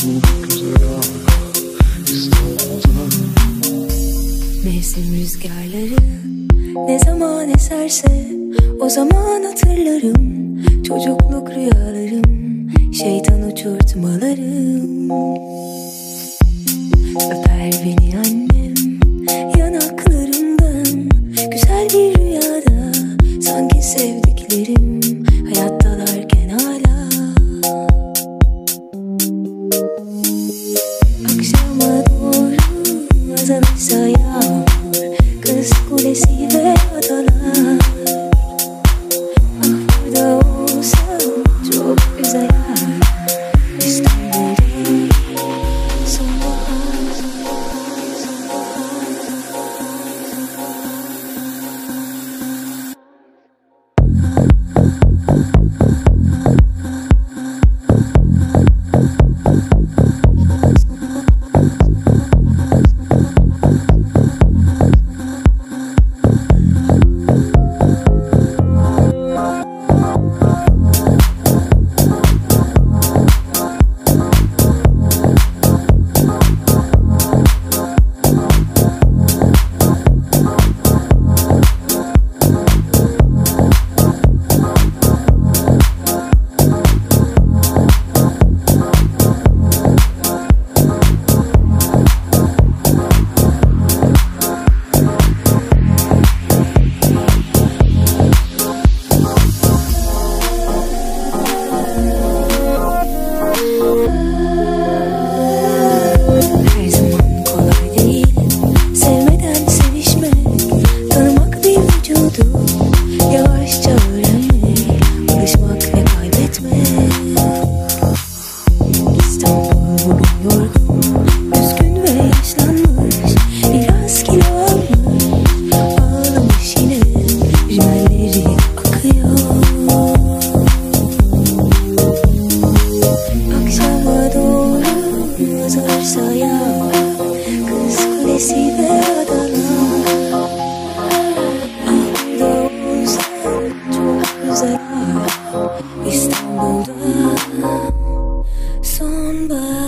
Mevsim rüzgarları ne zaman eserse o zaman hatırlarım. Çocukluk rüyalarım, şeytan uçurtmalarım. Öper beni annem yanaklarımdan, güzel bir rüyada, sanki sevdiklerim hayattalarken hala. Akşama doğru azalırsa yağmur, Kız Kulesi ve adalar. Ah burada olsam çok güzel İstanbul'da sonbahar. Yavaşça öğrenmek, alışmak ve kaybetmek. İstanbul bugün yorgun, üzgün ve yaşlanmış, biraz kilo almış, ağlamış yine, rimelleri akıyor. Akşama doğru azarsa yağmur, Kız Kulesi ve adalar. İstanbul'da sonbahar.